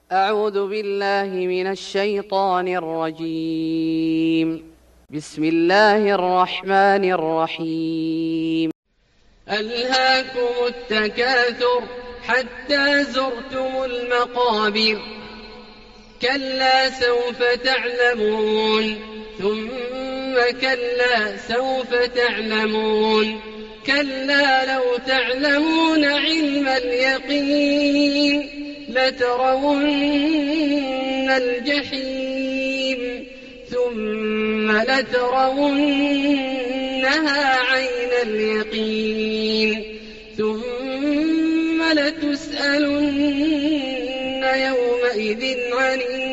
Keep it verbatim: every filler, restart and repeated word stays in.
أعوذ بالله من الشيطان الرجيم. بسم الله الرحمن الرحيم. ألهاكم التكاثر حتى زرتم المقابر كلا سوف تعلمون ثم كلا سوف تعلمون كلا لو تعلمون علم اليقين لترون الجحيم ثم لترونها عين اليقين ثم لتسألن يومئذ عن